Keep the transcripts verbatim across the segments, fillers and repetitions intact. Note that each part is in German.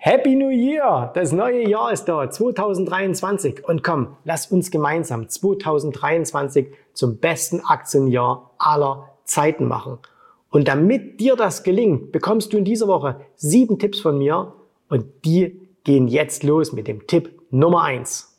Happy New Year! Das neue Jahr ist da, zweitausenddreiundzwanzig. Und komm, lass uns gemeinsam zweitausenddreiundzwanzig zum besten Aktienjahr aller Zeiten machen. Und damit dir das gelingt, bekommst du in dieser Woche sieben Tipps von mir und die gehen jetzt los mit dem Tipp Nummer eins.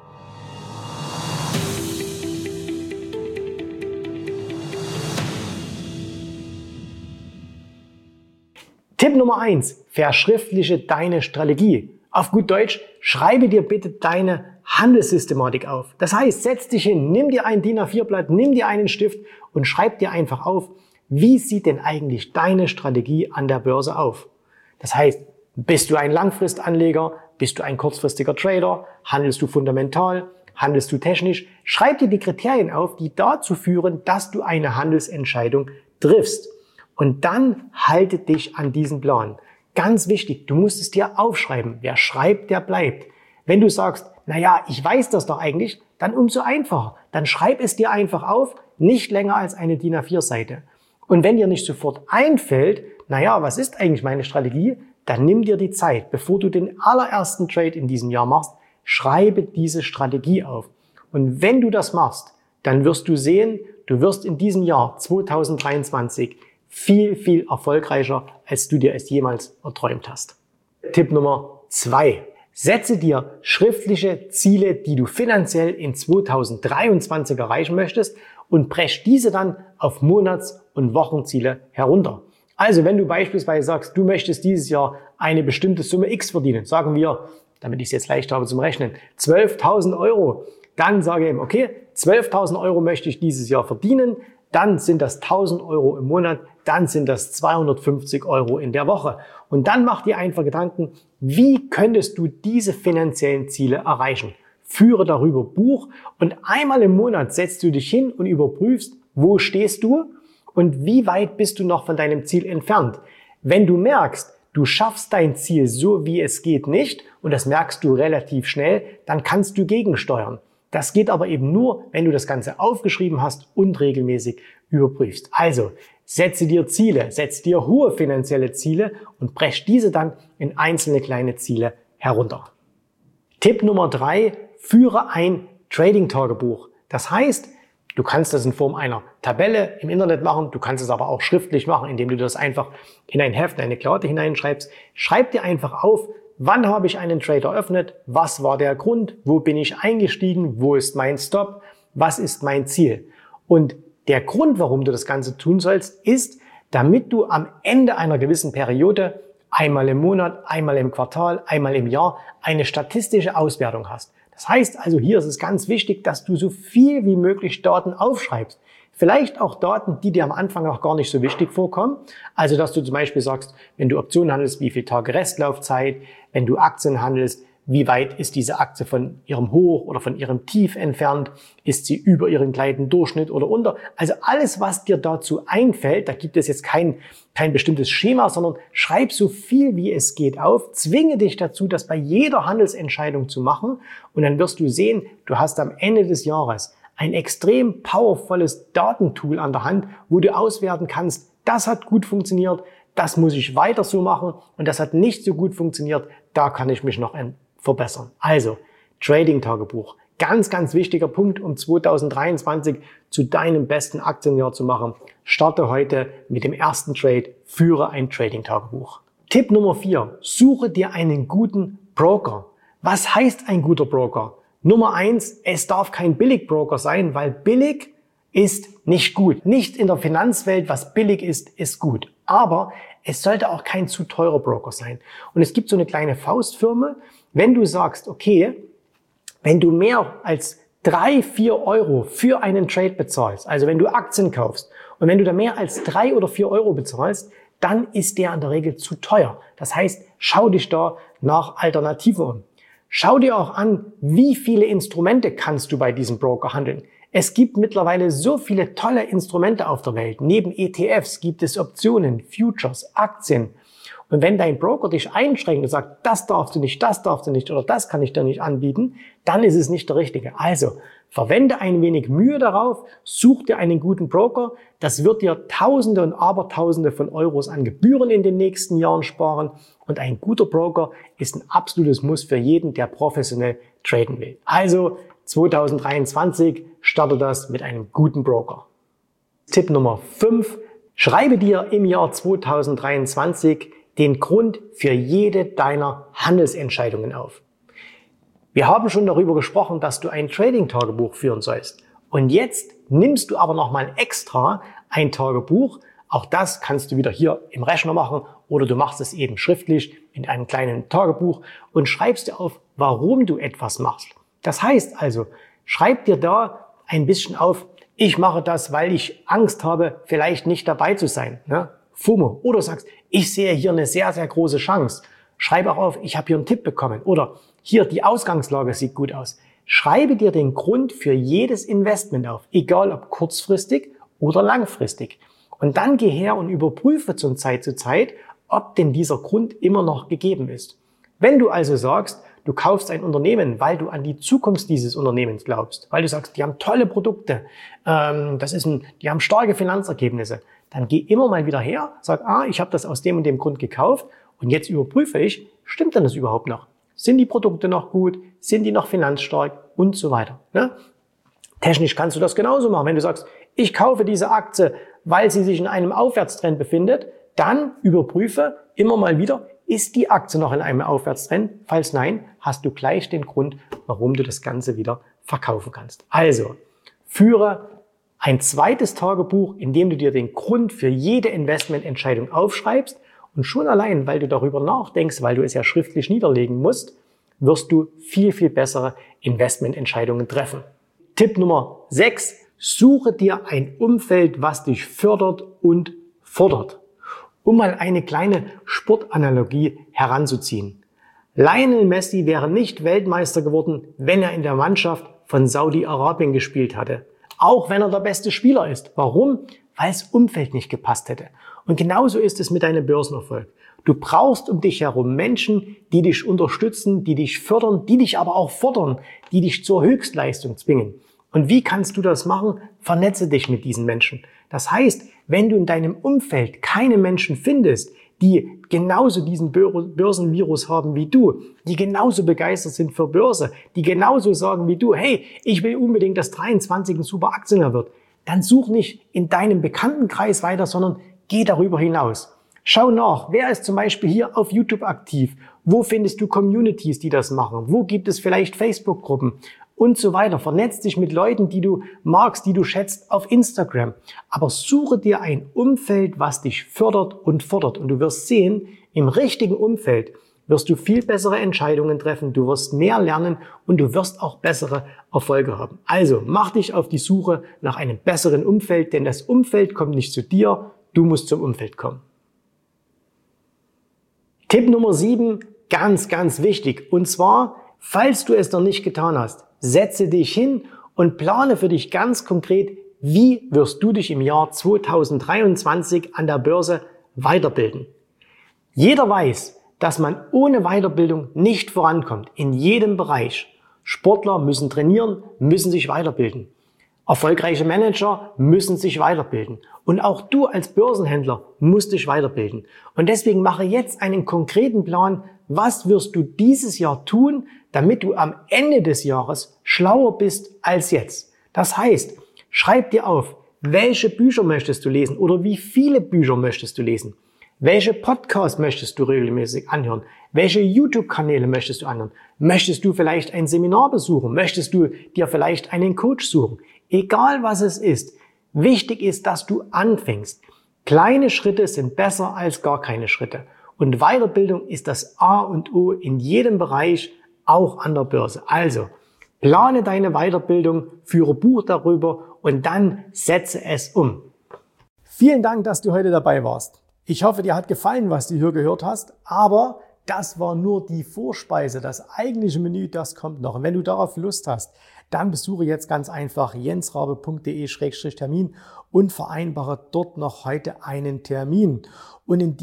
Tipp Nummer eins. Verschriftliche deine Strategie. Auf gut Deutsch, schreibe dir bitte deine Handelssystematik auf. Das heißt, setz dich hin, nimm dir ein D I N A vier Blatt, nimm dir einen Stift und schreib dir einfach auf, wie sieht denn eigentlich deine Strategie an der Börse auf? Das heißt, bist du ein Langfristanleger? Bist du ein kurzfristiger Trader? Handelst du fundamental? Handelst du technisch? Schreib dir die Kriterien auf, die dazu führen, dass du eine Handelsentscheidung triffst. Und dann halte dich an diesen Plan. Ganz wichtig, du musst es dir aufschreiben. Wer schreibt, der bleibt. Wenn du sagst, naja, ich weiß das doch eigentlich, dann umso einfacher. Dann schreib es dir einfach auf, nicht länger als eine D I N A vier Seite. Und wenn dir nicht sofort einfällt, naja, was ist eigentlich meine Strategie, dann nimm dir die Zeit, bevor du den allerersten Trade in diesem Jahr machst, schreibe diese Strategie auf. Und wenn du das machst, dann wirst du sehen, du wirst in diesem Jahr zweitausenddreiundzwanzig viel, viel erfolgreicher, als du dir es jemals erträumt hast. Tipp Nummer zwei. Setze dir schriftliche Ziele, die du finanziell in zweitausenddreiundzwanzig erreichen möchtest und brech diese dann auf Monats- und Wochenziele herunter. Also wenn du beispielsweise sagst, du möchtest dieses Jahr eine bestimmte Summe X verdienen, sagen wir, damit ich es jetzt leicht habe zum Rechnen, zwölftausend Euro, dann sage ich ihm, okay, zwölftausend Euro möchte ich dieses Jahr verdienen, dann sind das tausend Euro im Monat, dann sind das zweihundertfünfzig Euro in der Woche. Und dann mach dir einfach Gedanken, wie könntest du diese finanziellen Ziele erreichen? Führe darüber Buch und einmal im Monat setzt du dich hin und überprüfst, wo stehst du und wie weit bist du noch von deinem Ziel entfernt. Wenn du merkst, du schaffst dein Ziel so wie es geht nicht und das merkst du relativ schnell, dann kannst du gegensteuern. Das geht aber eben nur, wenn du das Ganze aufgeschrieben hast und regelmäßig überprüfst. Also setze dir Ziele, setze dir hohe finanzielle Ziele und brech diese dann in einzelne kleine Ziele herunter. Tipp Nummer drei, führe ein Trading-Tagebuch. Das heißt, du kannst das in Form einer Tabelle im Internet machen, du kannst es aber auch schriftlich machen, indem du das einfach in ein Heft, in eine Kladde hineinschreibst. Schreib dir einfach auf, wann habe ich einen Trade eröffnet, was war der Grund, wo bin ich eingestiegen, wo ist mein Stop, was ist mein Ziel. Und der Grund, warum du das Ganze tun sollst, ist, damit du am Ende einer gewissen Periode, einmal im Monat, einmal im Quartal, einmal im Jahr, eine statistische Auswertung hast. Das heißt also, hier ist es ganz wichtig, dass du so viel wie möglich Daten aufschreibst. Vielleicht auch Daten, die dir am Anfang auch gar nicht so wichtig vorkommen. Also, dass du zum Beispiel sagst, wenn du Optionen handelst, wie viele Tage Restlaufzeit, wenn du Aktien handelst, wie weit ist diese Aktie von ihrem Hoch oder von ihrem Tief entfernt? Ist sie über ihren gleitenden Durchschnitt oder unter? Also alles, was dir dazu einfällt, da gibt es jetzt kein, kein bestimmtes Schema, sondern schreib so viel wie es geht auf, zwinge dich dazu, das bei jeder Handelsentscheidung zu machen und dann wirst du sehen, du hast am Ende des Jahres ein extrem powervolles Datentool an der Hand, wo du auswerten kannst, das hat gut funktioniert, das muss ich weiter so machen und das hat nicht so gut funktioniert, da kann ich mich noch verbessern. Also, Trading-Tagebuch. Ganz, ganz wichtiger Punkt, um zweitausenddreiundzwanzig zu deinem besten Aktienjahr zu machen. Starte heute mit dem ersten Trade, führe ein Trading-Tagebuch. Tipp Nummer vier. Suche dir einen guten Broker. Was heißt ein guter Broker? Nummer eins, es darf kein Billig-Broker sein, weil billig ist nicht gut. Nicht in der Finanzwelt, was billig ist, ist gut. Aber es sollte auch kein zu teurer Broker sein. Und es gibt so eine kleine Faustformel. Wenn du sagst, okay, wenn du mehr als drei, vier Euro für einen Trade bezahlst, also wenn du Aktien kaufst und wenn du da mehr als drei oder vier Euro bezahlst, dann ist der in der Regel zu teuer. Das heißt, schau dich da nach Alternativen um. Schau dir auch an, wie viele Instrumente kannst du bei diesem Broker handeln. Es gibt mittlerweile so viele tolle Instrumente auf der Welt. Neben E T Fs gibt es Optionen, Futures, Aktien. Und wenn dein Broker dich einschränkt und sagt, das darfst du nicht, das darfst du nicht oder das kann ich dir nicht anbieten, dann ist es nicht der Richtige. Also verwende ein wenig Mühe darauf, such dir einen guten Broker. Das wird dir Tausende und Abertausende von Euros an Gebühren in den nächsten Jahren sparen. Und ein guter Broker ist ein absolutes Muss für jeden, der professionell traden will. Also zwanzig dreiundzwanzig starte das mit einem guten Broker. Tipp Nummer fünf. Schreibe dir im Jahr zwanzig dreiundzwanzig den Grund für jede deiner Handelsentscheidungen auf. Wir haben schon darüber gesprochen, dass du ein Trading-Tagebuch führen sollst. Und jetzt nimmst du aber nochmal extra ein Tagebuch. Auch das kannst du wieder hier im Rechner machen oder du machst es eben schriftlich in einem kleinen Tagebuch und schreibst dir auf, warum du etwas machst. Das heißt also, schreib dir da ein bisschen auf, ich mache das, weil ich Angst habe, vielleicht nicht dabei zu sein. Ne? FOMO. Oder sagst, ich sehe hier eine sehr, sehr große Chance. Schreib auch auf, ich habe hier einen Tipp bekommen. Oder hier, die Ausgangslage sieht gut aus. Schreibe dir den Grund für jedes Investment auf, egal ob kurzfristig oder langfristig. Und dann geh her und überprüfe von Zeit zu Zeit, ob denn dieser Grund immer noch gegeben ist. Wenn du also sagst, du kaufst ein Unternehmen, weil du an die Zukunft dieses Unternehmens glaubst, weil du sagst, die haben tolle Produkte, ähm, das ist ein, die haben starke Finanzergebnisse, dann geh immer mal wieder her, sag, ah, ich habe das aus dem und dem Grund gekauft und jetzt überprüfe ich, stimmt denn das überhaupt noch? Sind die Produkte noch gut? Sind die noch finanzstark? Und so weiter. Ne? Technisch kannst du das genauso machen. Wenn du sagst, ich kaufe diese Aktie, weil sie sich in einem Aufwärtstrend befindet, dann überprüfe immer mal wieder, ist die Aktie noch in einem Aufwärtstrend? Falls nein, hast du gleich den Grund, warum du das Ganze wieder verkaufen kannst. Also, führe ein zweites Tagebuch, in dem du dir den Grund für jede Investmententscheidung aufschreibst und schon allein, weil du darüber nachdenkst, weil du es ja schriftlich niederlegen musst, wirst du viel, viel bessere Investmententscheidungen treffen. Tipp Nummer sechs. Suche dir ein Umfeld, was dich fördert und fordert. Um mal eine kleine Sportanalogie heranzuziehen. Lionel Messi wäre nicht Weltmeister geworden, wenn er in der Mannschaft von Saudi-Arabien gespielt hatte. Auch wenn er der beste Spieler ist. Warum? Weil das Umfeld nicht gepasst hätte. Und genauso ist es mit deinem Börsenerfolg. Du brauchst um dich herum Menschen, die dich unterstützen, die dich fördern, die dich aber auch fordern, die dich zur Höchstleistung zwingen. Und wie kannst du das machen? Vernetze dich mit diesen Menschen. Das heißt, wenn du in deinem Umfeld keine Menschen findest, die genauso diesen Börsenvirus haben wie du, die genauso begeistert sind für Börse, die genauso sagen wie du, hey, ich will unbedingt, dass dreiundzwanzig ein super Aktionär wird, dann such nicht in deinem Bekanntenkreis weiter, sondern geh darüber hinaus. Schau nach, wer ist zum Beispiel hier auf YouTube aktiv? Wo findest du Communities, die das machen? Wo gibt es vielleicht Facebook-Gruppen? Und so weiter. Vernetz dich mit Leuten, die du magst, die du schätzt, auf Instagram. Aber suche dir ein Umfeld, was dich fördert und fordert. Und du wirst sehen, im richtigen Umfeld wirst du viel bessere Entscheidungen treffen, du wirst mehr lernen und du wirst auch bessere Erfolge haben. Also mach dich auf die Suche nach einem besseren Umfeld, denn das Umfeld kommt nicht zu dir, du musst zum Umfeld kommen. Tipp Nummer sieben, ganz, ganz wichtig. Und zwar, falls du es noch nicht getan hast, setze dich hin und plane für dich ganz konkret, wie wirst du dich im Jahr zwanzig dreiundzwanzig an der Börse weiterbilden. Jeder weiß, dass man ohne Weiterbildung nicht vorankommt, in jedem Bereich. Sportler müssen trainieren, müssen sich weiterbilden. Erfolgreiche Manager müssen sich weiterbilden. Und auch du als Börsenhändler musst dich weiterbilden. Und deswegen mache jetzt einen konkreten Plan, was wirst du dieses Jahr tun, damit du am Ende des Jahres schlauer bist als jetzt. Das heißt, schreib dir auf, welche Bücher möchtest du lesen oder wie viele Bücher möchtest du lesen? Welche Podcasts möchtest du regelmäßig anhören? Welche YouTube-Kanäle möchtest du anhören? Möchtest du vielleicht ein Seminar besuchen? Möchtest du dir vielleicht einen Coach suchen? Egal was es ist, wichtig ist, dass du anfängst. Kleine Schritte sind besser als gar keine Schritte. Und Weiterbildung ist das A und O in jedem Bereich, auch an der Börse. Also, plane deine Weiterbildung, führe Buch darüber und dann setze es um. Vielen Dank, dass du heute dabei warst. Ich hoffe, dir hat gefallen, was du hier gehört hast, aber das war nur die Vorspeise. Das eigentliche Menü, das kommt noch. Und wenn du darauf Lust hast, dann besuche jetzt ganz einfach jensrabe punkt de Schrägstrich Termin und vereinbare dort noch heute einen Termin. Und in diesem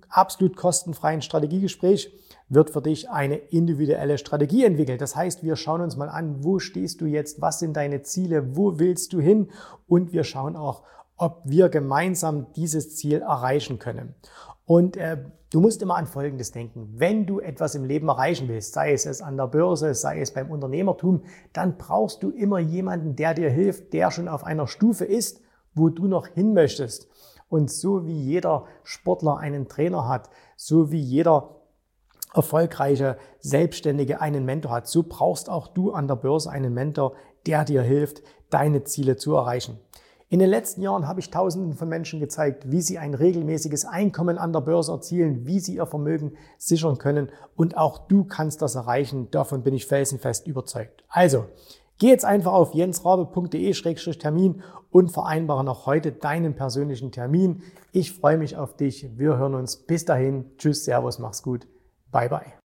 absolut kostenfreien Strategiegespräch wird für dich eine individuelle Strategie entwickelt. Das heißt, wir schauen uns mal an, wo stehst du jetzt, was sind deine Ziele, wo willst du hin und wir schauen auch, ob wir gemeinsam dieses Ziel erreichen können. Und äh, du musst immer an Folgendes denken. Wenn du etwas im Leben erreichen willst, sei es es an der Börse, sei es beim Unternehmertum, dann brauchst du immer jemanden, der dir hilft, der schon auf einer Stufe ist, wo du noch hin möchtest. Und so wie jeder Sportler einen Trainer hat, so wie jeder erfolgreiche Selbstständige einen Mentor hat, so brauchst auch du an der Börse einen Mentor, der dir hilft, deine Ziele zu erreichen. In den letzten Jahren habe ich Tausenden von Menschen gezeigt, wie sie ein regelmäßiges Einkommen an der Börse erzielen, wie sie ihr Vermögen sichern können und auch du kannst das erreichen. Davon bin ich felsenfest überzeugt. Also, geh jetzt einfach auf jensrabe punkt de Schrägstrich Termin und vereinbare noch heute deinen persönlichen Termin. Ich freue mich auf dich. Wir hören uns. Bis dahin. Tschüss, Servus, mach's gut. Bye, bye.